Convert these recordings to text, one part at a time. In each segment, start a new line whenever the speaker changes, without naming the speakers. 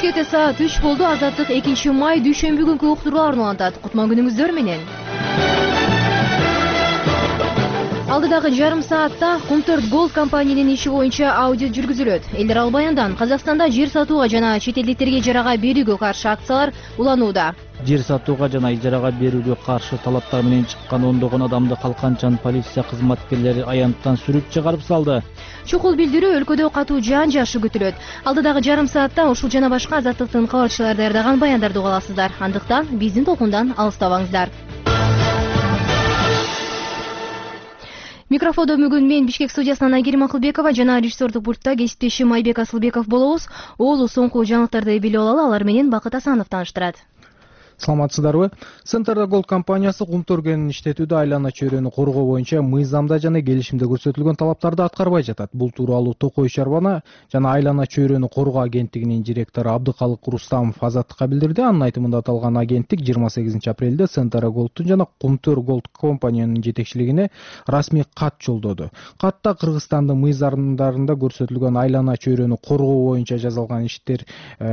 Бишкекте саат 3 болду. Азаттык 2 май дүйшөмбү күнкү уктурууларын улантат. Кутман күнүңүздөр менен. Алдыдагы жарым саатта Кумтөр Голд компаниянын иши боюнча аудит жүргүзүлөт. Элдер Албаяндан Казакстанда жер сатууга жана чет элдиктерге ижарага берүүгө каршы акциялар уланууда.
Жер сатууга жана ижарага берүүгө каршы талаптар менен чыккан ондогон адамды калканчан полиция кызматкерлери аянттан сүрүп чыгарып салды.
Чукул билдирүү өлкөдө катуу жаан жашы күтүлөт. Алдыдагы жарым саатта ушул жана башка азаттыктын кабарчылары даярдаган баяндарды уга аласыздар. Андыктан биздин толкундан алыстабаңыздар. Микрофондо бүгүн мен Бишкек студиясынан Айгерим Акылбекова жана режиссердук пультта кесиптешим Айбек Асылбеков болобуз. Ол соңку жаңылыктарды билип алалы, алар менен Бакыт Асанов тааныштырат.
Саламатсыздарбы? Центр Голд компаниясы Кумтөргөнүн иштетүүдө айлана чөйрөнү коргоо боюнча мыйзамда жана келишимде көрсөтүлгөн талаптарды аткарбай жатат. Бул тууралуу Токой Чарбана жана айлана чөйрөнү коргоо агенттигинин директору Абдыкалык Рустамов Азаттыкка билдирди. Анын айтымында аталган агенттик 28 апрелде Центр Голдтун жана Кумтөр Голд компаниянын жетекчилигине расмий кат жолдоду. Катта Кыргызстандын мыйзамдарында көрсөтүлгөн айлана чөйрөнү коргоо боюнча жазылган иштер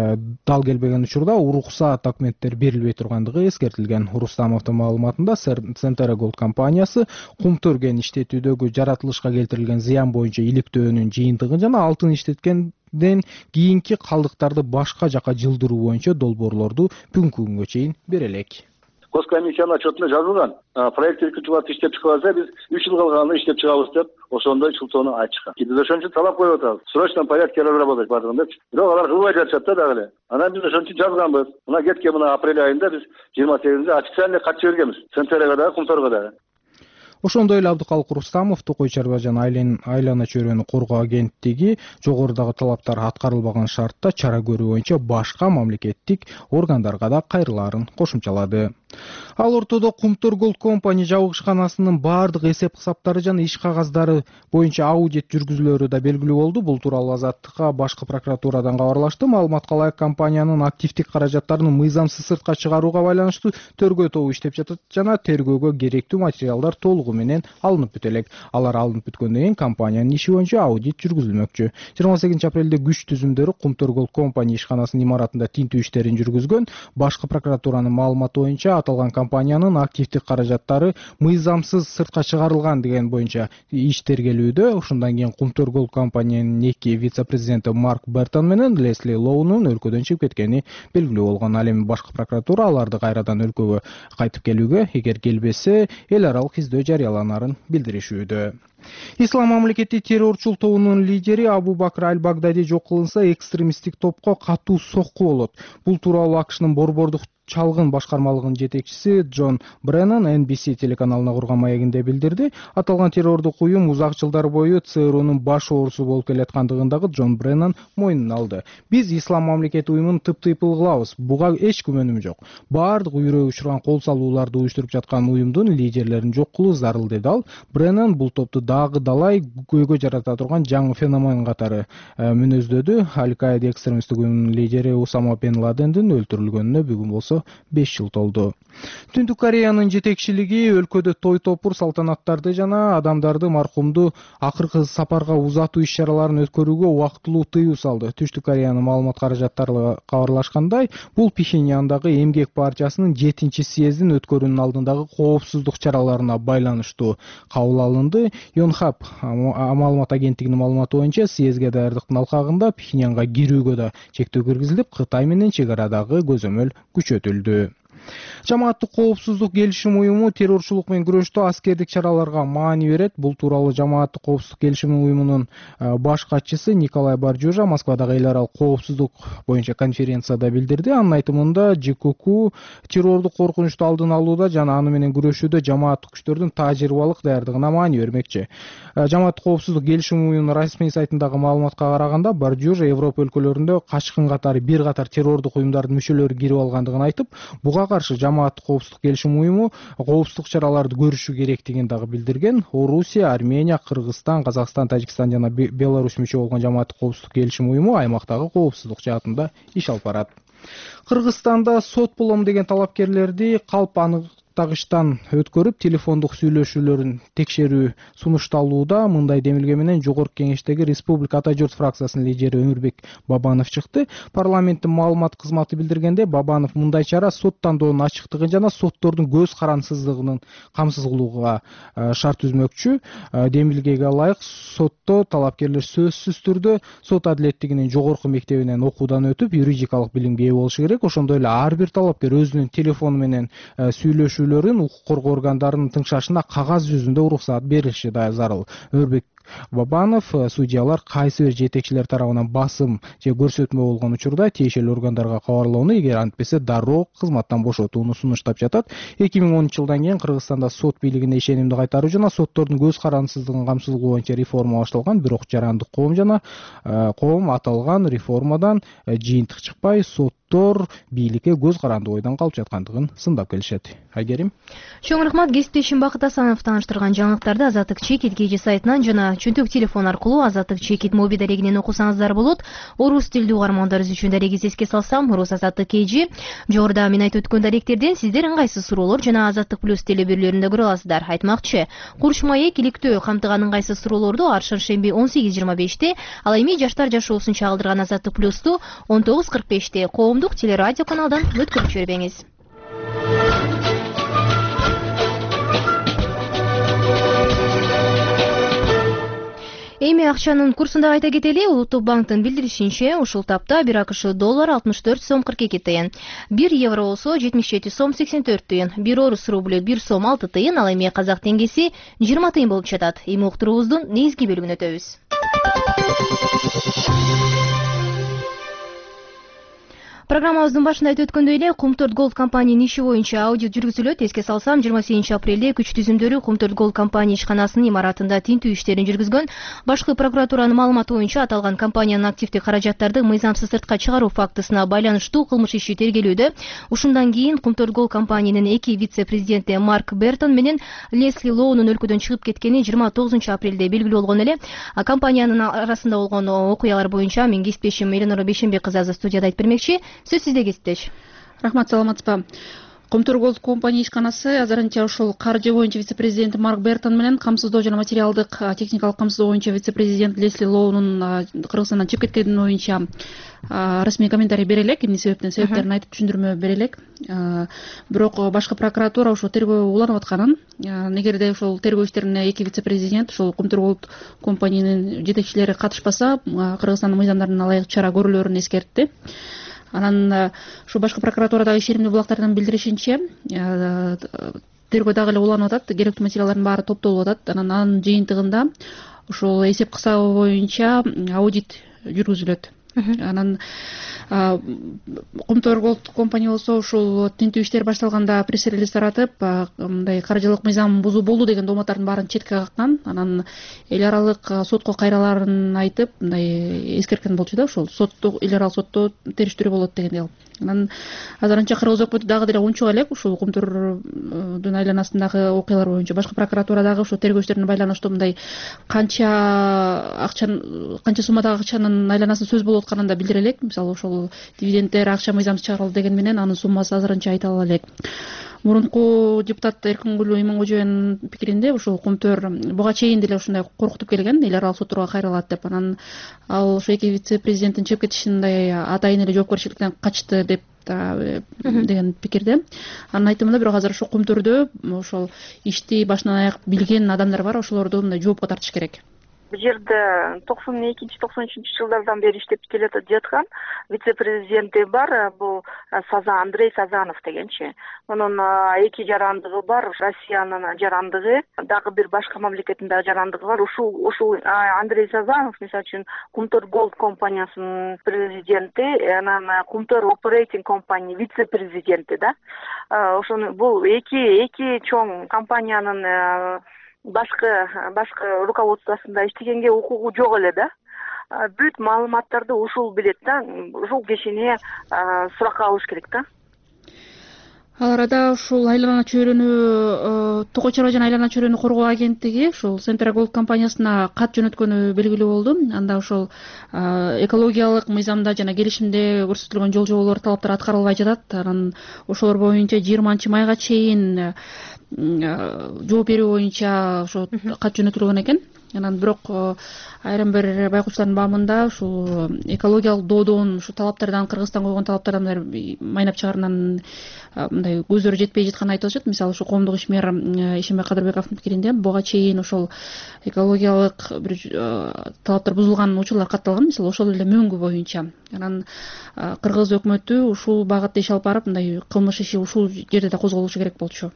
дал келбеген учурда уруксаат документтер берилбей тургандыгы эскертилген. Рустамовдун маалыматында Центр Голд компаниясы Кумтөргөн иштетүүдөгү жаратылышка келтирилген зыян боюнча иликтөөнүн жыйынтыгын жана алтын иштеткенден кийинки калдыктарды башка жака жылдыруу боюнча долбоорлорду бүгүнкү күнгө чейин бере элек.
Госкомиссиянын отчетунда жазылган. Проект экзекутиваты иштеп чыгып алса, биз 3 жыл калганда иштеп чыгабыз деп ошондой чылтоону айтышкан. Биз ошон үчүн талап коюп атабыз. В срочном порядке разработать бардыгын депчи. Бирок алар кылбай жатышат да дагы эле. Анан биз ошон үчүн жазганбыз. Мына кеткен мына апрель айында биз 28-де официальный кат жибергенбиз. Центрга дагы, Кумтөргө дагы.
Ошондой эле Абдыкалык Рустамов Токой Чарба жана айлана чөйрөнү коргоо агенттиги жогорудагы талаптар аткарылбаган шартта чара көрүү боюнча башка мамлекеттик органдарга да кайрылаарын кошумчалады. Ал ортодо Кумтөр Голд компания жабыгышканасынын бардык эсеп-кысаптары жана иш кагаздары боюнча аудит жүргүзүүлөрү да белгилүү болду. Бул тууралуу Азаттыкка башкы прокуратурадан кабарлашты. Маалыматка ылайык компаниянын активдик каражаттарын мыйзамсыз сыртка чыгарууга байланыштуу тергөө тобу иштеп жатат жана тергөөгө керектүү материалдар толугу менен алынып бүт элек. Алар алынып бүткөндөн кийин компаниянын иши боюнча аудит жүргүзүлмөкчү. 28 апрелде күч түзүмдөрү Кумтөр Голд компания ишканасынын имаратында тинтүү иштерин жүргүзгөн. Башкы прокуратуранын маалыматы боюнча аталган компаниянын активдик каражаттары мыйзамсыз сыртка чыгарылган деген боюнча иш тергелүүдө. Ошондон кийин Кумтөр Голд компаниянын 2 вице-президенти Марк Бертон менен Лесли Лоунун өлкөдөн чыгып кеткени белгилүү болгон. Ал эми башкы прокуратура аларды кайрадан өлкөгө кайтып келүүгө, эгер келбесе, эл аралык издөө жарыяланарын билдиришүүдө. Ислам мамлекети террорчул тобунун лидери Абу Бакр Аль-Багдади жок кылынса, экстремисттик топко катуу сокку болот. Бул тууралуу АКШнын борбордук чалгын башкармалыгынын жетекчиси Джон Бреннан NBC телеканалына курган маегинде билдирди. Аталган террордук уюм узак жылдар бою ЦРУнун баш оорусу болуп келаткандыгын дагы Джон Бреннан мойнуна алды. Биз Ислам мамлекети уюмун тыптыйпыл кылабыз. Буга эч күмөнүм жок. Бардык үйрөө учурган кол салууларды уюштуруп жаткан уюмдун лидерлерин жок кылуу зарыл, деди ал. Бреннан бул топту дагы далай көйгөй жарата турган жаңы феномен катары мүнөздөдү. Аль-Каида экстремисттик уюмунун лидери Усама бен Ладендин өлтүрүлгөнүнө бүгүн болсо 5 жыл толду. Түндүк Кореянын жетекчилиги өлкөдө той топур салтанаттарды жана адамдарды маркумду акыркы сапарга узатуу иш-чараларын өткөрүүгө убактылуу тыюу салды. Түштүк Кореянын маалымат каражаттары кабарлашкандай, бул Пхеньяндагы эмгек партиясынын 7-съездин өткөрүүнүн алдындагы коопсуздук чараларына байланыштуу кабыл алынды. Yonhap маалымат агенттигинин маалыматы боюнча, съездге даярдыктын алкагында Пхеньянга кирүүгө да чектөө киргизилип, Кытай менен чек арадагы көзөмөл күчөтүлдү. Жамааттык коопсуздук келишим уюму террорчулук менен күрөштө аскердик чараларга маани берет. Бул тууралуу Жамааттык коопсуздук келишим уюмунун баш катчысы Николай Баржужа Москвадагы эл аралык коопсуздук боюнча конференцияда билдирди. Анын айтымында ЖКК террордук коркунучту алдын алууда жана аны менен күрөшүүдө жамааттык күчтөрдүн тажрыйбалык даярдыгына маани бермекчи. Жамааттык коопсуздук келишим уюмунун расмий сайтындагы маалыматка караганда, Баржужа Европа өлкөлөрүндө качкын катары бир катар террордук уюмдардын мүчөлөрү кирип алгандыгын айтып, буга каршы Жамааттык коопсуздук келишим уюму коопсуздук чараларды көрүшү керектигин дагы билдирген. Орусия, Армения, Кыргызстан, Казакстан, Тажикстан жана Беларусь мүчө болгон Жамааттык коопсуздук келишим уюму аймактагы коопсуздук жаатында иш алып барат. Кыргызстанда сот болом деген талапкерлерди калп тагыштан өткөрүп телефондук сүйлөшүүлөрүн текшерүү сунушталууда. Мындай демилге менен Жогорку Кеңештеги Республика Ата журт фракциясынын лидери Өмүрбек Бабанов чыкты. Парламенттин маалымат кызматы билдиргенде, Бабанов мындай чара сот тандоонун ачыктыгын жана соттордун көз карансыздыгын камсыз кылууга шарт түзмөкчү. Демилгеге ылайык сотто талапкерлер сөзсүз түрдө сот адилеттигинин жогорку мектебинен окуудан өтүп, юридикалык билимге ээ болушу керек. Ошондой эле ар бир талапкер өзүнүн телефону менен сүйлөшүүлөрүн укук коргоо органдарынын тыңшашына кагаз жүзүндө уруксаат берилиши да зарыл. Өмүрбек Бабанов судьялар кайсы бир жетекчилер тарабынан басым же көрсөтмө болгон учурда тиешелүү органдарга кабарлоону, эгер антпесе дароо кызматтан бошотууну сунуштап жатат. 2010 жылдан кийин Кыргызстанда сот бийлигине ишенимди кайтаруу жана соттордун көз карансыздыгын камсыз кылуу боюнча реформа башталган. Бирок жарандык коом аталган реформадан жыйынтык чыкпай, соттор бийликке көз каранды ойдон калып жаткандыгын сындап келишет. Айгерим.
Чоң рахмат. Кесиптешим Бакыт Асанов тааныштырган жаңылыктарды Азаттык Чекит KG сайтынан жана чөнтөк телефон аркылуу Азаттык Чекит моби дарегинен окусаңыздар болот. Орус тилдүү угармандарыбыз үчүн дарегиз эске салсам, Орус Азаттык KG. Жогоруда мен айтып өткөн даректерден сиздер ыңгайсыз суроолор жана Азаттык плюс телебирлөрүндө көрө аласыздар. Айтмакчы, Курч маек иликтөө камтыган ыңгайсыз суроолорду ар шаршемби 18:25-те, ал эми жаштар жашоосун чагылдырган Азаттык плюсту 19:45-те коомдук телерадио каналдан өткөрүп жибербеңиз. Эми акчанын курсун да айта кетели. Улуттук банктын билдиришинче, ушул тапта 1 АКШ доллар 64 сом 42 тыйын, 1 евро болсо 77 сом 84 тыйын, 1 орус рублю 1 сом 6 тыйын, ал эми казак теңгеси 20 тыйын болуп жатат. Эми уктуруубуздун негизги бөлүгүнө өтөбүз. Программабыздын башында айтып өткөндөй эле, Кумтөрт Голд компаниянын иши боюнча аудит жүргүзүлөт. Эске салсам, 28 апрелде күч түзүмдөрү Кумтөрт Голд компания ишканасынын имаратында тинтүү иштерин жүргүзгөн. Башкы прокуратуранын маалыматы боюнча аталган компаниянын активдик каражаттарды мыйзамсыз сыртка чыгаруу фактысына байланыштуу кылмыш иши тергелүүдө. Ушундан кийин Кумтөрт Голд компаниянын 2 вице-президенти Марк Бертон менен Лесли Лоунун өлкөдөн чыгып кеткени 29 апрелде белгилүү болгон эле. Компаниянын арасында болгон окуялар боюнча мен кесиптешим Эленора Бейшенбек кызы студияда айтып бермекчи. Сөз сизде, кесиптеш.
Рахмат, саламатсызбы. Кумтөр Голд компания ишканасы азырынча ушул каржы боюнча вице-президент Марк Бертон менен камсыздоо жана материалдык техникалык камсыздоо боюнча вице-президент Лесли Лоунун Кыргызстандан чыгып кеткени боюнча расмий комментарий бере элек, эмне себептерин айтып түшүндүрмө бере элек. Бирок башкы прокуратура ушул тергөө уланып атканын, эгерде ушул тергөө иштерине 2 вице-президент ушул Кумтөр Голд компаниянын жетекчилери катышпаса, Кыргызстандын мыйзамдарына ылайык чара көрүлөрүн эскертти. Анан ушу башкы прокуратурадагы ишенимдүү булактардын билдиришинче, тергөө дагы эле уланып атат, керектүү материалдардын баары топтолуп атат. Анын жыйынтыгында ушул эсеп кысабы боюнча аудит жүргүзүлөт. Анан Кумтөр Голд компания болсо ушул тинтүү иштер башталганда пресс-релиз таратып, мындай каржылык мыйзам бузуу болду деген дооматтардын баарын четке каккан. Анан эл аралык сотко кайраларын айтып, мындай эскерткен болчу да, ушул сотто, эл аралык сотто териштирүү болот дегендей. Анан азырынча Кыргыз өкмөтү дагы деле унчук элек ушул Кумтөрдүн айланасындагы окуялар боюнча башкы прокуратура дагы ушул тергөө иштерине байланыштуу мындай канча суммадагы акчанын айланасын сөз болуп атканын да билдире элек. Мисалы ушул дивидендтер акча мыйзамсыз чыгарылды деген менен анын суммасы азырынча айта ала элек. Мурунку депутат Эркингүл Имангожоевнун пикиринде ушул Кумтөр буга чейин деле ушундай коркутуп келген, эл аралык сотторго кайрылат деп. Анан ал ошо 2 вице-президенттин чыгып кетишинде атайын эле жоопкерчиликтен качты деп деген пикирде. Анын айтымында бирок азыр ушул Кумтөрдө ошол ишти башынан аяк билген адамдар бар, ошолорду мындай жоопко тартыш керек.
Бул жерде 92-93 жылдардан бери иштеп келе жаткан вице-президенти бар, бул Андрей Сазанов дегенчи. Анын 2 жарандыгы бар, Россиянын жарандыгы, дагы бир башка мамлекеттин дагы жарандыгы бар. Ушул Андрей Сазанов, мисалы үчүн, Кумтөр Голд компаниясынын президенти, анан Кумтөр Operating компания вице-президенти да. Ошону бул эки чоң компаниянын башкы руководствосунда иштегенге укугу жок эле да. Бүт маалыматтарды ушул билет да, ушул кишине суракка алыш керек да.
Ал арада ушул айлана чөйрөнү Токой Чарба жана айлана чөйрөнү коргоо агенттиги ушул Central Gold компаниясына кат жөнөткөнү белгилүү болду. Анда ошол экологиялык мыйзамда жана келишимде көрсөтүлгөн жол жоболор талаптар аткарылбай жатат. Анан ошолор боюнча 20-майга чейин жооп берүү боюнча ошо кат жөнөтүлгөн экен. Анан бирок айрым бир байкоочулардын баамында ушул экологиялык доодон ушу талаптардан Кыргызстан койгон талаптардан майнап чыгарынан мындай көздөрү жетпей жатканын айтып атышат. Мисалы ушу коомдук ишмер Ишенбек Кадырбековдун пикиринде буга чейин ошол экологиялык бир талаптар бузулган учурлар катталган, мисалы ошол эле мөңгү боюнча. Анан Кыргыз өкмөтү ушул багытта иш алып барып, мындай кылмыш иши ушул жерде да козголушу керек болчу.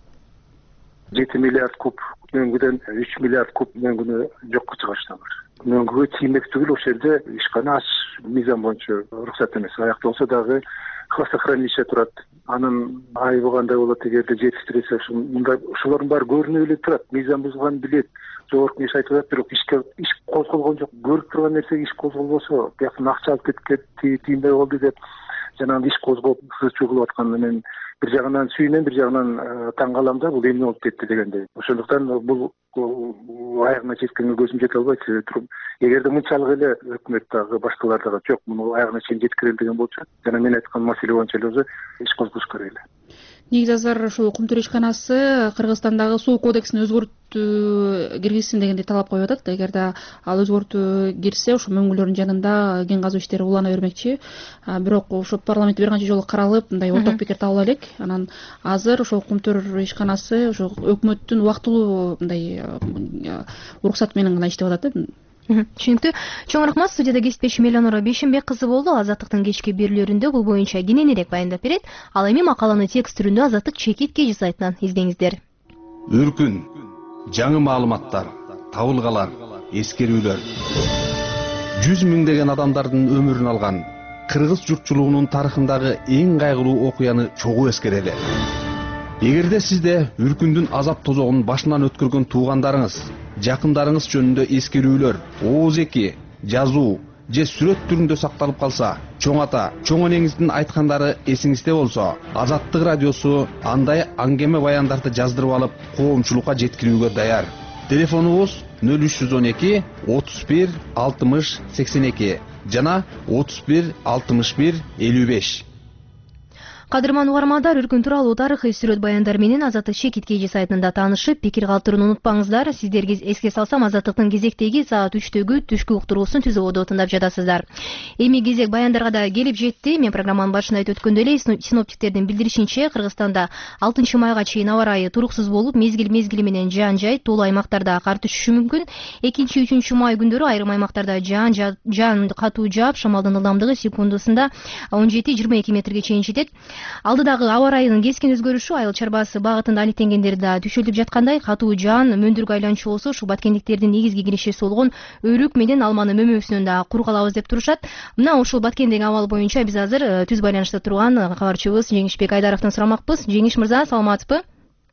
7 миллиард куб мөңгүдөн 3 миллиард куб мөңгүнү жокко чыгарышабыз. Мөңгүгө тиймек түгүл ошол жерде ишкана аш мыйзам боюнча уруксат эмес. Аякталса дагы хвостохранилище турат. Анын айыбы кандай болот эгерде жетиштирилсе, ушулардын баары көрүнүп эле турат. Мыйзам бузганын билет. Жогорку кеңеш айтып атат, бирок иш козголгон жок. Көрүп турган нерсеге иш козголбосо, бияктан акча алып кетти, тиймдей болду деп жанагы иш козгоп сөзчү кылып атканда мен бир жагынан сүйүнөм, бир жагынан таң калам да, бул эмне болуп кетти дегендей. Ошондуктан бул аягына жеткенге көзүм жете албайт. Эгерде мынчалык эле өкмөт дагы башкалар дагы жок, муну аягына чейин жеткирем деген болчу, жана мен айткан маселе боюнча эле иш козгош керек эле.
Негизи азыр ушул Кум Төр ишканасы Кыргызстандагы суу кодексине өзгөртүү киргизсин дегендей талап коюп атат. Эгерде ал өзгөртүү кирсе, ошо мөңгүлөрдүн жанында кен казуу иштери улана бермекчи. Бирок ошо парламентте бир канча жолу каралып, мындай орток пикир табыла элек. Анан азыр ошол Кум Төр ишканасы ошо өкмөттүн убактылуу мындай уруксат менен гана иштеп атат да.
Түшүнүктүү. Чоң рахмат. Студияда кесиптешим Элеонора Бейшенбек кызы болду. Азаттыктын кечки берүүлөрүндө бул боюнча кененирээк баяндап берет. Ал эми макаланы текст түрүндө Азаттык чекит KG сайтынан издеңиздер.
Үркүн, жаңы маалыматтар, табылгалар, эскерүүлөр. 100 миңдеген адамдардын өмүрүн алган Кыргыз журтчулугунун тарыхындагы эң кайгылуу окуяны чогуу эскерели. Эгерде сизде үркүндүн азап тозогун башынан өткөргөн туугандарыңыз, жакындарыңыз жөнүндө эскерүүлөр, ооз-эки, жазуу же сүрөт түрүндө сакталып калса, чоң ата, чоң энеңиздин айткандары эсиңизде болсо, Азаттык радиосу андай аңгеме баяндарды жаздырып алып, коомчулукка жеткирүүгө даяр. Телефонубуз 0312 31 60 82 жана 31 61 55.
Кадырман угармандар, үркүн тууралуу тарыхый сүрөт баяндар менен Азаттык чекит KG сайтында таанышып, пикир калтырууну унутпаңыздар. Сиздерге эске салсам, Азаттыктын кезектеги саат 3-төгү түшкү уктуруусун түзүп ободо тыңдап жатасыздар. Эми кезек баяндарга да келип жетти. Мен программанын башында айтып өткөндөй эле, синоптиктердин билдиришинче, Кыргызстанда 6-майга чейин аба ырайы туруксуз болуп, мезгили менен жаан-жай, тоолуу аймактарда кар түшүшү мүмкүн. 2-3 май күндөрү айрым аймактарда жаан катуу жаап, шамалдын ылдамдыгы секундасында 17-22 метрге чейин жетет. Алдыдагы аба ырайынын кескин өзгөрүшү айыл чарбасы багытында алектенгендер да түшүлүп жаткандай. Катуу жаан мөндүргө айланчу болсо, ушул баткендиктердин негизги кирешеси болгон өрүк менен алманын мөмөсүнөн да кур калабыз деп турушат. Мына ушул баткендеги абал боюнча биз азыр түз байланышта турган кабарчыбыз Жеңишбек Айдаровдон сурамакпыз. Жеңиш мырза, саламатсызбы?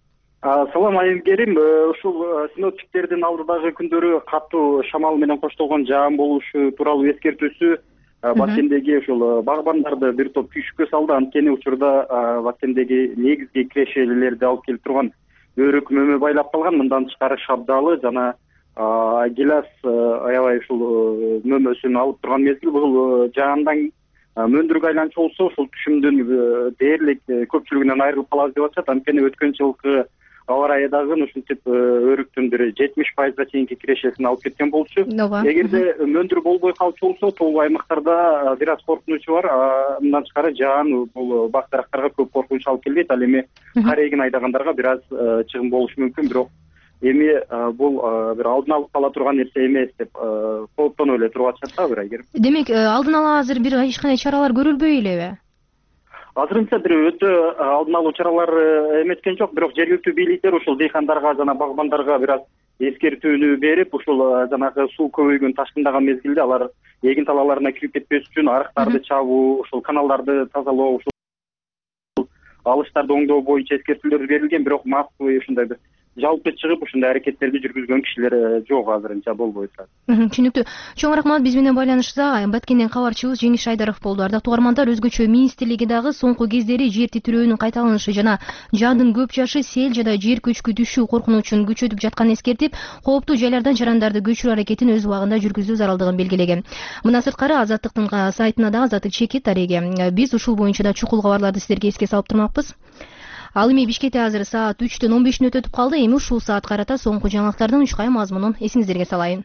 Салам айымгерим. Ушул синоптиктердин алдыдагы күндөрү катуу шамал менен коштолгон жаан болушу тууралуу эскертүүсү баткендеги ушул багбандарды бир топ күйүшкө салды. Анткени учурда баткендеги негизги кирешелерди алып келип турган өрүк мөмө байлап калган. Мындан тышкары шабдалы жана гилас аябай ушул мөмөсүн алып турган мезгил. Бул жаандан мөндүргө айланчу болсо, ушул түшүмдүн дээрлик көпчүлүгүнөн айрылып калабыз деп атышат. Анткени өткөн жылкы аба ырайы дагы ушинтип өрүктүн бир 70%-га чейинки кирешесин алып кеткен болчу. Эгерде мөндүр болбой калчу болсо, тоолуу аймактарда бир аз коркунучу бар. Мындан тышкары жаан бул бак дарактарга көп коркунуч алып келбейт. Ал эми кар эгин айдагандарга бир аз чыгым болушу мүмкүн. Бирок эми бул бир алдын алып кала турган нерсе эмес деп кооптонуп эле туруп атышат да, бир айгерим.
Демек, алдын ала азыр бир эч кандай чаралар көрүлбөй элеби?
Азырынча бир өтө алдын алуу чаралары эметкен жок, бирок жергиликтүү бийликтер ушул дыйкандарга жана багбандарга бир аз эскертүүнү берип, ушул жанагы суу көбөйгөн ташкындаган мезгилде алар эгин талааларына кирип кетпеш үчүн арыктарды чабуу, ушул каналдарды тазалоо, ушул алыштарды оңдоо боюнча эскертүүлөр берилген. Бирок массовый ушундай бир жалпы чыгып ушундай аракеттерди жүргүзгөн кишилер жок азырынча болбойт.
Түшүнүктүү. Чоң рахмат. Биз менен байланышта Баткенден кабарчыбыз Жеңиш Айдаров болду. Ардактуу угармандар, өзгөчө министрлиги дагы соңку кездери жер титирөөнүн кайталанышы жана жаандын көп жашы сел жада жер көчкү түшүү коркунучун күчөтүп жатканын эскертип, кооптуу жайлардан жарандарды көчүрүү аракетин өз убагында жүргүзүү зарылдыгын белгилеген. Мындан сырткары Азаттыктын сайтына да Азаттык чекит дареги. Биз ушул боюнча да чукул кабарларды силерге эске салып турмакпыз. Ал эми Бишкекте азыр саат 3:15 өтүп калды. Эми ушул саатка карата соңку жаңылыктардын учкай мазмунун эсиңиздерге салайын.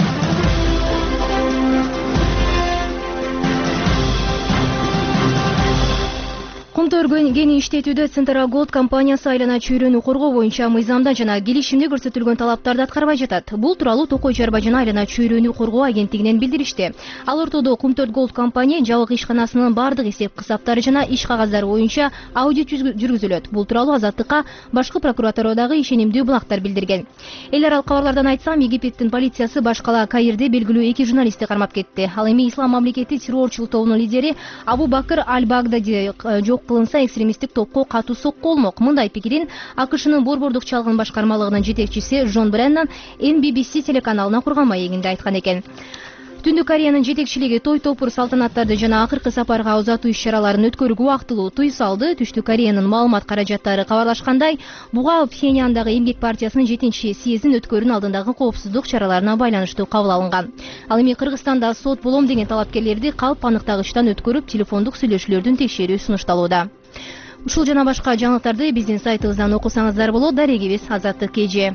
Кумтөр кени иштетүүдө Центра Голд компаниясы айлана чөйрөнү коргоо боюнча мыйзамда жана келишимде көрсөтүлгөн талаптарды аткарбай жатат. Бул тууралуу Токой Чарба жана айлана чөйрөнү коргоо агенттигинен билдиришти. Ал ортодо Кумтөр Голд компания жабык ишканасынын бардык эсеп-кысаптары жана иш кагаздары боюнча аудит жүргүзүлөт. Бул тууралуу Азаттыкка башкы прокуратурадагы ишенимдүү булактар билдирген. Эл аралык кабарлардан айтсам, Египеттин полициясы баш кала Каирде белгилүү 2 журналистти кармап кетти. Ал эми Ислам мамлекети террорчул тобунун лидери Абу Бакыр Аль-Багдади жок кылынса экстремисттик топко катуу сокку болмок. Мындай пикирин АКШнын борбордук чалгын башкармалыгынын жетекчиси Джон Бреннан NBBC телеканалына курган маегинде айткан экен. Түндүк Кореянын жетекчилиги той топур салтанаттарды жана акыркы сапарга узатуу иш-чараларын өткөрүүгө убактылуу тыюу салды. Түштүк Кореянын маалымат каражаттары кабарлашкандай, буга Пхеньяндагы Эмгек партиясынын 7-съездин өткөрүүнүн алдындагы коопсуздук чараларына байланыштуу кабыл алынган. Ал эми Кыргызстанда сот болом деген талапкерлерди калп аныктагычтан өткөрүп, телефондук сүйлөшүүлөрдүн текшерүү сунушталууда. Ушул жана башка жаңылыктарды биздин сайтыбыздан окусаңыздар болот. Дарегибиз Азаттык KG.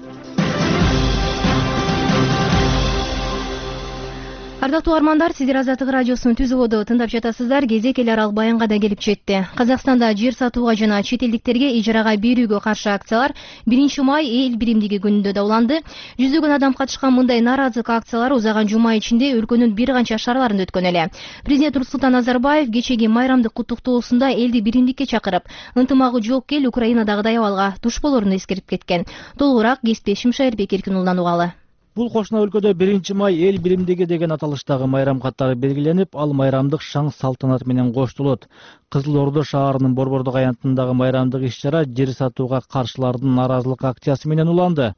Ардактуу армандар, сиздер Азаттык радиосунун түзүүбүдө тыңдап жатасыздар. Кезек эл аралык баянга да келип жетти. Казакстанда жер сатууга жана чет элдиктерге ижарага берүүгө каршы акциялар 1 май эл биримдиги күнүндө да уланды. Жүздөгөн адам катышкан мындай нааразылык акциялары узаган жума ичинде өлкөнүн бир канча шаарларында өткөн эле. Президент Нурсултан Назарбаев кечеги майрамдык куттуктоосунда элди биримдикке чакырып, ынтымагы жок эл Украинадагыдай абалга туш болоруну эскерип кеткен. Толугураак Кеспешим Шайырбек Эркинуллан угалы.
Бул кошуна өлкөдө 1 май эл биримдиги деген аталыштагы майрам каттары белгиленип, ал майрамдык шаң салтанат менен коштулот. Кызыл Ордо шаарынын борбордук аянтындагы майрамдык иш-чара жер сатууга каршылардын нааразылык акциясы менен уланды.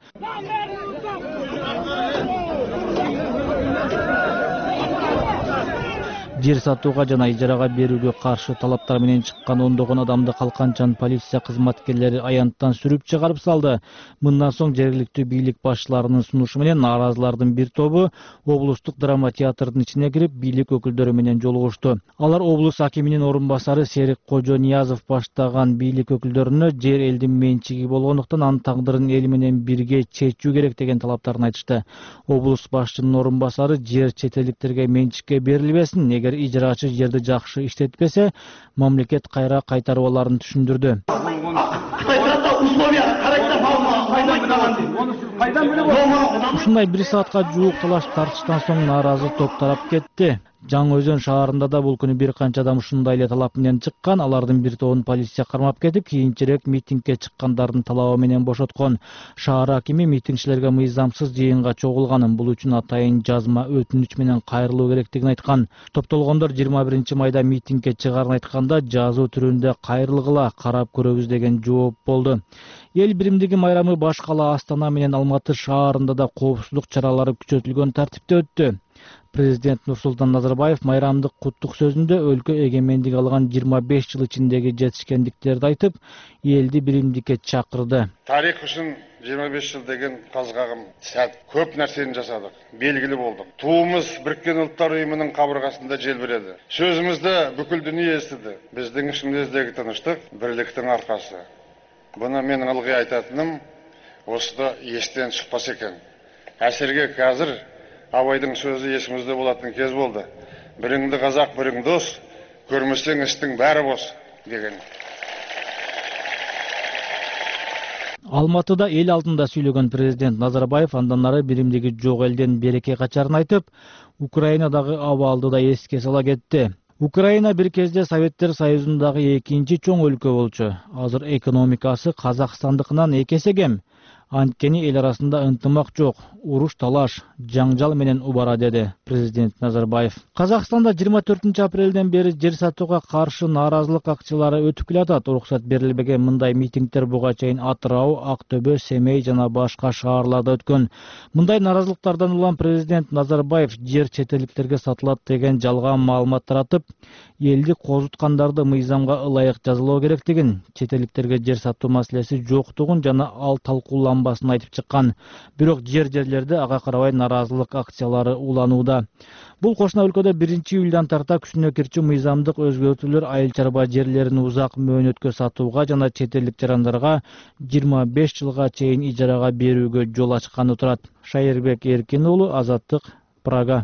Жер сатууга жана ижарага берүүгө каршы талаптар менен чыккан ондогон адамды калканчан полиция кызматкерлери аянттан сүрүп чыгарып салды. Мындан соң жергиликтүү бийлик башчыларынын сунушу менен нааразылардын бир тобу облустук драма театрдын ичине кирип, бийлик өкүлдөрү менен жолугушту. Алар облус акиминин орун басары Серик Кожо Ниязов баштаган бийлик өкүлдөрүнө жер элдин менчиги болгондуктан анын тагдырын эл менен бирге чечүү керек деген талаптарын айтышты. Облус башчынын орун басары жер чет элдиктерге менчикке берилбесин, эгер ижарачы жерди жакшы иштетпесе, мамлекет кайра кайтарып аларын түшүндүрдү. Ушундай 1 саатка жуук талаш тартыштан соң нааразы топ тарап кетти. Жаңы Өзөн шаарында да бул күнү бир канча адам ушундай эле талап менен чыккан. Алардын бир тобун полиция кармап кетип, кийинчерээк митингге чыккандардын талабы менен бошоткон. Шаар акими митингчилерге мыйзамсыз жыйынга чогулганын, бул үчүн атайын жазма өтүнүч менен кайрылуу керектигин айткан. Топтолгондор 21 майда митингге чыгарын айтканда, жазуу түрүндө кайрылгыла, карап көрөбүз деген жооп болду. Эл биримдиги майрамы баш кала Астана менен Алматы шаарында да коопсуздук чаралары күчөтүлгөн тартипте өттү. Президент Нурсултан Назарбаев майрамдык куттук сөзүндө өлкө эгемендик алган 25 жыл ичиндеги жетишкендиктерди айтып, элди биримдикке чакырды.
Тарих үчүн 25 жыл деген казгагым сәт. Көп нерсени жасадык, белгили болдук. Туумуз Бириккен Улуттар Уюмунун кабыргасында желбиреди. Сөзүмүздө бүкүл дүйнө эстиди. Биздин ичимиздеги тынычтык бирликтин аркасы. Буну мен ылгый айтатыным, осуда эстен чыкпас экен. Әсерге қазір Абайдың сөзі есімізде болатын кез болды. Біріңді қазақ, бірің дос, көрмесең істің бәрі бос деген.
Алматыда эл алдында сүйлөгөн президент Назарбаев андан ары биримдиги жок элден береке качарын айтып, Украинадагы абалды да эске сала кетти. Украина бир кезде Советтер Союзундагы экинчи чоң өлкө болчу. Азыр экономикасы Казакстандыкынан 2 эсе кем. Анткени эл арасында ынтымак жок, уруш талаш, жаңжал менен убара, деди президент Назарбаев. Казакстанда 24 апрелден бери жер сатууга каршы нааразылык акциялары өтүп келатат. Уруксат берилбеген мындай митингдер буга чейин Атырау, Актөбө, Семей жана башка шаарларда өткөн. Мындай нааразылыктардан улам президент Назарбаев жер чет элдиктерге сатылат деген жалган маалымат таратып, элди козуткандарды мыйзамга ылайык жазалоо керектигин, чет элдиктерге жер сатуу маселеси жоктугун жана ал талкууланбасын айтып чыккан. Бирок жерлерде ага карабай нааразылык акциялары уланууда. Бул кошуна өлкөдө 1-июлдан тарта күчүнө кирчү мыйзамдык өзгөртүүлөр айыл чарба жерлерин узак мөөнөткө сатууга жана чет элдик жарандарга 25 жылга чейин ижарага берүүгө жол ачканы турат. Шайырбек Эркин уулу, Азаттык, Прага.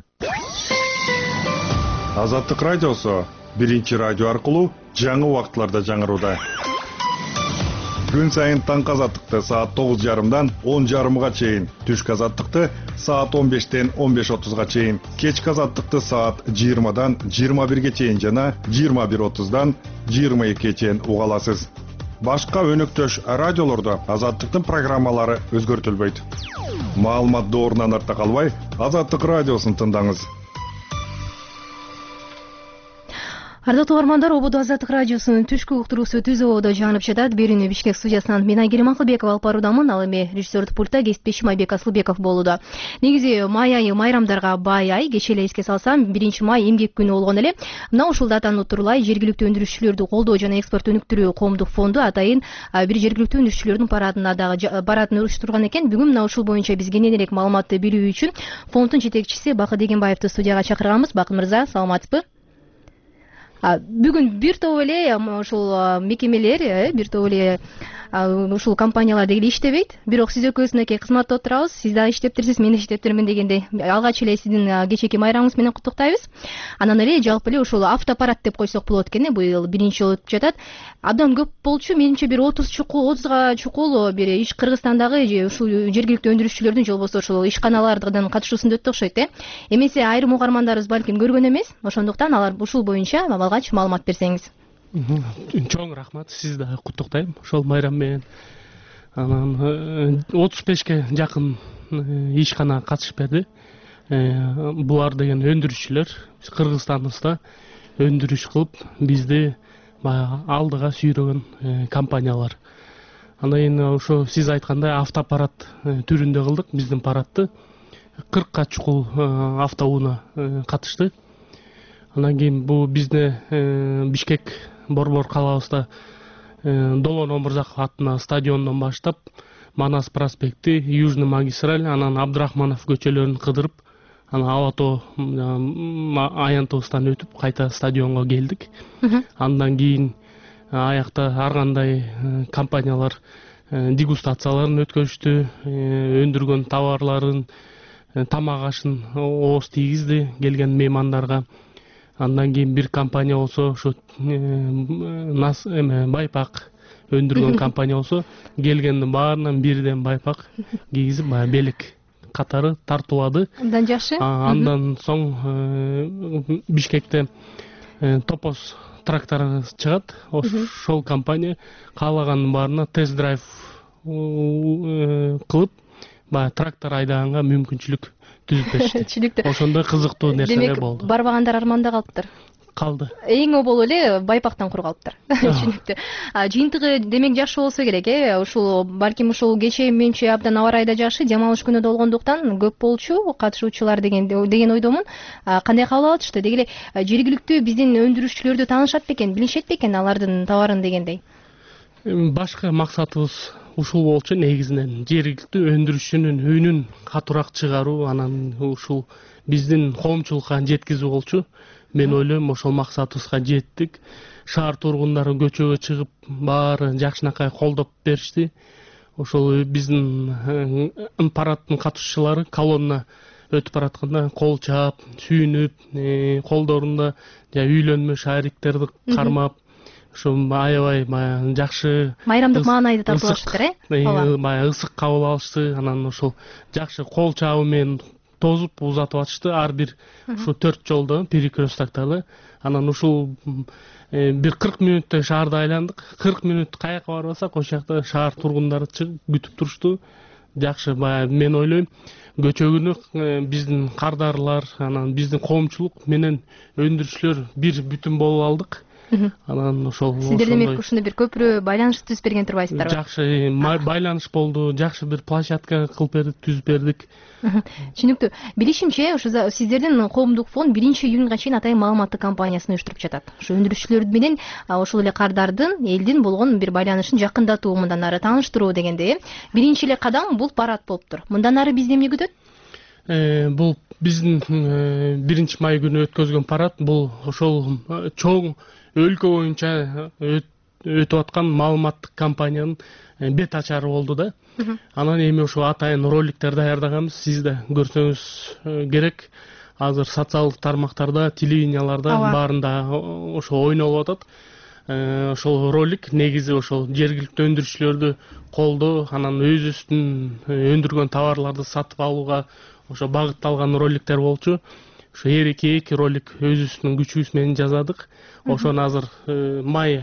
Азаттык радиосу биринчи радио аркылуу жаңы убакытларда жаңырууда. Күн сайын таңкы азаттыкты саат 9:30дан 10:30га чейин, түшкү азаттыкты саат 15-тен 15:30га чейин, кечки азаттыкты саат 20-дан 21-ге чейин жана 21:30-дан 22-ге чейин уга аласыз. Башка өнөктөш радиолордо азаттыктын программалары өзгөртүлбөйт. Маалымат доорунан артта калбай, Азаттык радиосун тыңдаңыз.
Ардактуу угармандар, Ободо Азаттык радиосунун түшкү уктуруусу Түз Ободо жаңырып жатат. Берүүнү Бишкек студиясынан мен Айгерим Акылбекова алып баруудамын. Ал эми режиссердик пультта кесиптешим Айбек Асылбеков болууда. Негизи май айы майрамдарга бай ай. Кечээ эле эске салсам, 1-май эмгек күнү болгон эле. Мына ушул датаны уттуруулай жергиликтүү өндүрүшчүлөрдү колдоо жана экспорт өнүктүрүү коомдук фонду атайын бир жергиликтүү өндүрүшчүлөрдүн парадына дагы баратын уюштурган экен. Бүгүн мына ушул боюнча биз кененирээк маалыматты билүү үчүн фонддун жетекчиси Бакыт Дегенбаевди студияга чакырганбыз. Бакыт мырза, саламатсызбы? Бүгүн бир топ эле ушул мекемелер, бир топ эле ушул компаниялар дегеле иштебейт. Бирок сиз экөөбүзнүн кызматта отурабыз. Сиз да иштептирсиз, мен иштептирмин дегендей. Алгач эле сиздин кечээки майрамыңыз менен куттуктайбыз. Анан эле жалпы эле ушул автопарад деп койсок болот экен. Быйыл 1-жолу өтүп жатат. Абдан көп болчу. Менимче бир 30га чукул бир иш Кыргызстандагы ушул жергиликтүү өндүрүшчүлөрдүн же болбосо ушул ишканалардын катышуусунда өттү окшойт, Эмесе айрым угармандарыбыз балким көргөн эмес. Ошондуктан алар ушул боюнча алгач маалымат берсеңиз.
Чоң рахмат, сиз да куттуктайм ошол майрам менен. Анан 35ке жакын ишкана катышып берди. Булар деген өндүрүшчүлөр Кыргызстаныбызда өндүрүш кылып, бизди алдыга сүйрөгөн компаниялар. Андан кийин ошо сиз айткандай автопарад түрүндө кылдык биздин парадты. 40ка чукул автоунаа катышты. Андан кийин бул бизде Бишкек Борбор калабызда Долон Омурзаков аттына стадиондон баштап Манас проспекти, Южный магистраль, анан Абдрахманов көчөлөрүн кыдырып, анан Алато аянтыбыздан өтүп кайта стадионго келдик. Андан кийин аякта ар кандай компаниялар дегустацияларын өткөзүштү, өндүргөн товарларын, тамак ашын ооз тийгизди келген меймандарга. Андан кийин бир компания болсо, ошо байпак өндүргөн компания болсо, келгендин баарынан бирден байпак кийгизип, белек катары тартуулады.
Андан жакшы.
Андан соң Бишкекте Топоз трактор чыгат. Ошол компания каалагандын баарына тест-драйв кылып, трактор айдаганга мүмкүнчүлүк түзүп беришти. Ошондой кызыктуу нерселер болду.
Демек, барбагандар арманда калыптыр.
Калды.
Эң обол эле байпактан кур калыптыр. Түшүнүктүү. Жыйынтыгы демек жакшы болсо керек, Ушул балким ушул кечээ менимче абдан аба ырайда жакшы, жам алыш күнү болгондуктан көп болчу катышуучулар деген ойдомун. Кандай кабыл алышты? Деги эле жергиликтүү биздин өндүрүшчүлөрдү таанышат бекен, билишет бекен алардын товарын дегендей.
Башкы максатыбыз ушул болчу, негизинен жергиликтүү өндүрүшчүнүн үнүн катуураак чыгаруу, анан ушул биздин коомчулукка жеткизүү болчу. Мен ойлойм, ошол максатыбызга жеттик. Шаар тургундары көчөгө чыгып, баары жакшынакай колдоп беришти. Ошол биздин парадтын катышуучулары колонна өтүп баратканда кол чаап, сүйүнүп, колдорунда үйлөнмө шариктерди кармап, ошо аябай жакшы
майрамдык маанайды тартуулашыптыр,
ысык кабыл алышты. Анан ошол жакшы кол чабуу менен тозуп узатып атышты. Ар бир ушу 4 жолдо перекресткаларда. Анан ушул бир 40 мүнөттө шаарды айландык. 40 мүнөт каяка барбасак, ошол жакта шаар тургундары чыгып күтүп турушту. жакшы. Баягы мен ойлойм көчөгүнү биздин кардарлар, анан биздин коомчулук менен өндүрүүчүлөр бир бүтүн болуп алдык. Анан ошол
сиздер демек ушундай бир көпүрө байланыш түзүп берген турбайсыздарбы?
Жакшы байланыш болду, жакшы бир площадка кылып бердик, түзүп бердик.
Түшүнүктүү. Билишимче, ушу сиздердин коомдук фонд 1-июнга чейин атайын маалыматтык кампаниясын уюштуруп жатат. Ушу өндүрүүчүлөр менен ошол эле кардардын элдин болгон бир байланышын жакындатуу, мындан ары тааныштыруу дегендей. Биринчи эле кадам бул парад болуптур. Мындан ары бизди эмне күтөт?
Бул биздин 1 май күнү өткөзгөн парад бул ошол чоң өлкө боюнча өтүп аткан маалыматтык кампаниянын бет ачары болду да. Анан эми ошо атайын роликтер даярдаганбыз. Сиз да көрсөңүз керек. Азыр социалдык тармактарда, телевиденияларда баарында ошо ойнолуп атат. Ошол ролик негизи ошол жергиликтүү өндүрүүчүлөрдү колдоо, анан өзүбүздүн өндүргөн товарларды сатып алууга ошо багытталган роликтер болчу. Ошо эки ролик өзүбүздүн күчүбүз менен жазадык. Ошону азыр май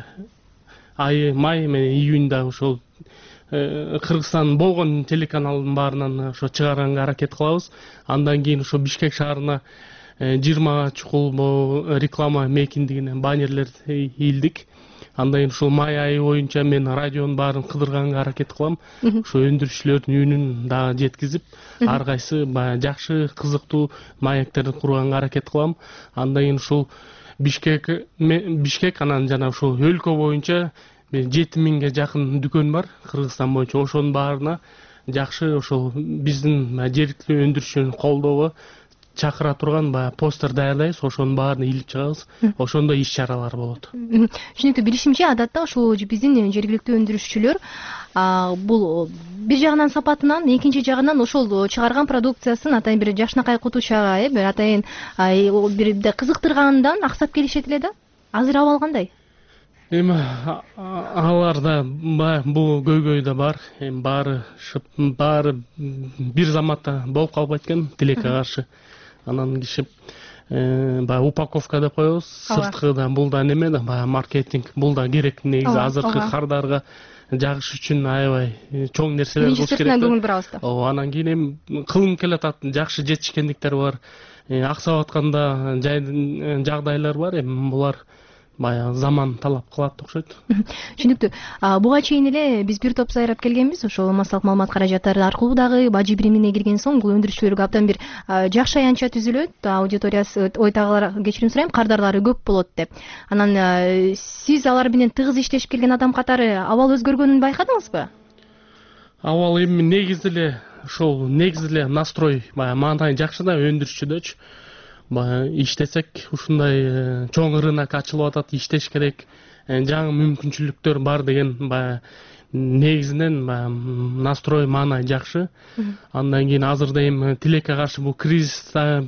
менен июнда ошол Кыргызстан болгон телеканалдын баарынан ошо чыгарганга аракет кылабыз. Андан кийин ошо Бишкек шаарына 20 чукул реклама мейкиндигине баннерлер ийилдик. Андан кийин ушул май айы боюнча мен радионун баарын кыдырганга аракет кылам. Ошо өндүрүүчүлөрдүн үнүн дагы жеткизип, ар кайсы баягы жакшы, кызыктуу маектерди курганга аракет кылам. Андан кийин ушул Бишкек анан жана ушул өлкө боюнча 7000ге жакын дүкөн бар Кыргызстан боюнча. Ошонун баарына жакшы ошол биздин жергиликтүү өндүрүүчүлөрдү колдоого чакыра турган баягы постер даярдайбыз. Ошонун баарына илип чыгабыз. Ошондой иш-чаралар болот.
Түшүнүктүү. Билишимче, адатта ушул биздин жергиликтүү өндүрүүчүлөр бул бир жагынан сапатынан, экинчи жагынан ошол чыгарган продукциясын атайын бир жашынакай кутучага, бир атайын бир кызыктыргандан аксап келишет эле да. Азыр абал кандай?
Эми аларда бул көйгөй да бар. Эми баары бир заматта болуп калбайт экен, тилекке каршы. Анан киши баягы упаковка деп коебуз. Сырткы да бул да неме да баягы маркетинг, бул да керек негизи азыркы кардарга жагыш үчүн аябай чоң нерселер кылыш керек.
Сыртынан көңүл бурабыз да.
Анан кийин эми кылынып келатат, жакшы жетишкендиктер бар. Аксап атканда жагдайлар бар. Эми булар баягы заман талап кылат окшойт.
Түшүнүктүү. Буга чейин эле биз бир топ сайрап келгенбиз. Ошол массалык маалымат каражаттары аркылуу дагы бажы биримине кирген соң бул өндүрүүчүлөргө абдан бир жакшы аянтча түзүлөт. Аудиториясы ойтагылар, кечирим сурайм, кардарлары көп болот деп. Анан сиз алар менен тыгыз иштешип келген адам катары абал өзгөргөнүн байкадыңызбы?
Абал эми негизи эле настрой баягы маанайы жакшы да өндүрүүчүдөчү. Иштесек ушундай чоң рынок ачылып атат, иштеш керек, жаңы мүмкүнчүлүктөр бар деген баягы негизинен настрой маанай жакшы. Андан кийин азырда эми тилекке каршы бул кризис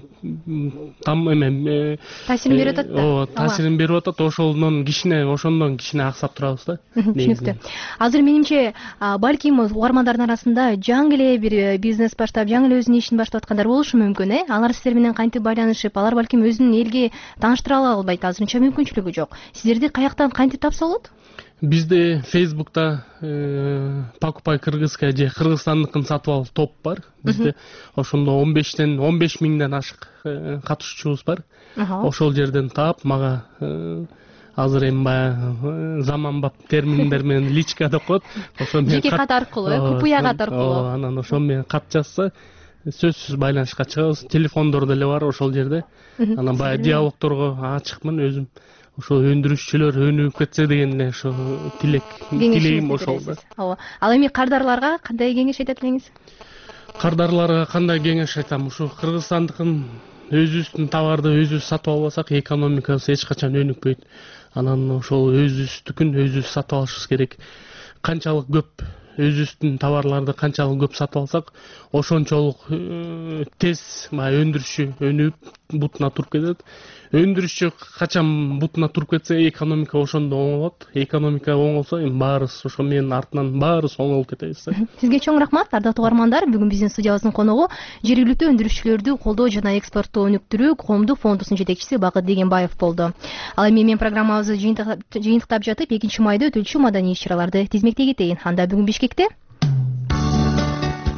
таасирин берип атат да.
Таасирин берип атат. Ошондон кичине аксап турабыз да.
Түшүнүктүү. Азыр менимче балким угармандардын арасында жаңы эле бир бизнес баштап, жаңы эле өзүнүн ишин баштап аткандар болушу мүмкүн, Алар сиздер менен кантип байланышып, алар балким өзүн элге тааныштыра албайт, азырынча мүмкүнчүлүгү жок. Сиздерди каяктан кантип тапса болот?
Бизде Facebook'та Покупай Кыргызская же Кыргызстандыкын сатып ал топ бар. Бизде ошондо 15 миңден ашык катышуучубуз бар. Ошол жерден таап, мага азыр эми баягы заманбап терминдер менен личка деп коет.
Ошо менен жеке кат аркылуу, купуя кат аркылуу.
Анан ошо менен кат жазса, сөзсүз байланышка чыгабыз. Телефондор деле бар ошол жерде. Анан баягы диалогторго ачыкмын өзүм. Ошо өндүрүүчүлөр өнүгүп кетсе деген эле ошо тилегим ошол да.
Ооба. Ал эми кардарларга кандай кеңеш айтат элеңиз?
Кардарларга кандай кеңеш айтам? Ушу Кыргызстандыкын өзүбүздүн товарды өзүбүз сатып албасак, экономикабыз эч качан өнүкпөйт. Анан ошол өзүбүздүкүн өзүбүз сатып алышыбыз керек. Канчалык көп өзүбүздүн товарларды канчалык көп сатып алсак, ошончолук тез өндүрүшү өнүгүп бутуна туруп кетет. Өндүрүшчү качан бутуна туруп кетсе, экономика ошондо оңолот. Экономика оңолсо, эми баарыбыз ошо менин артынан баарыбыз оңолуп кетебиз.
Сизге чоң рахмат, ардактуу угармандар. Бүгүн биздин студиябыздын коногу жергиликтүү өндүрүүчүлөрдү колдоо жана экспортту өнүктүрүү коомдук фондусунун жетекчиси Багыт Дегенбаев болду. Ал эми мен программабызды жыйынтыктап жатып, 2 майда өтүлчү маданий иш-чараларды тизмектей кетейин. Анда бүгүн Бишкекте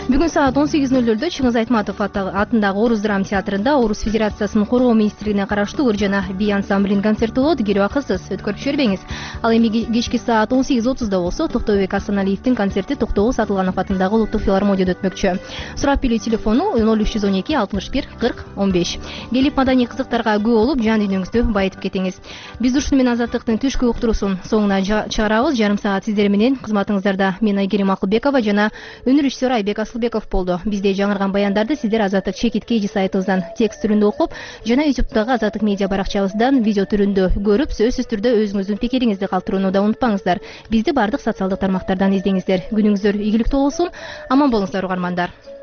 Бүгүн саат 18:00 Чыңгыз Айтматов атындагы Орус драма театрында Орус Федерациясынын Коргоо министрлигине караштуу ыр жана би ансамблинин концерти болот. Кирип акысыз, өткөрүп жибербеңиз. Ал эми кечки саат 18:30 болсо Токтобек Асаналиевдин концерти Токтогул Сатылганов атындагы Улуттук филармонияда өтмөкчү. Сурап билүү телефону 0312 61 40 15. Келип маданий кызыктарга күбө болуп, жан дүйнөңүздү байытып кетиңиз. Биз ушуну менен Азаттыктын түшкү уктуруусун соңуна чыгарабыз. Жарым саат сиздер менен кызматыңыздарда мен Айгерим Акылбекова жана өнөр режиссеру Айбек Асылбеков болду. Бизде жаңырган баяндарды сиздер Азаттык чекит KG сайтыбыздан текст түрүндө окуп жана YouTube'дагы Азаттык медиа баракчабыздан видео түрүндө көрүп, сөзсүз түрдө өзүңүздүн пикириңизди калтырууну да унутпаңыздар. Бизди бардык социалдык тармактардан издеңиздер. Күнүңүздөр ийгиликтүү болсун. Аман болуңуздар угармандар.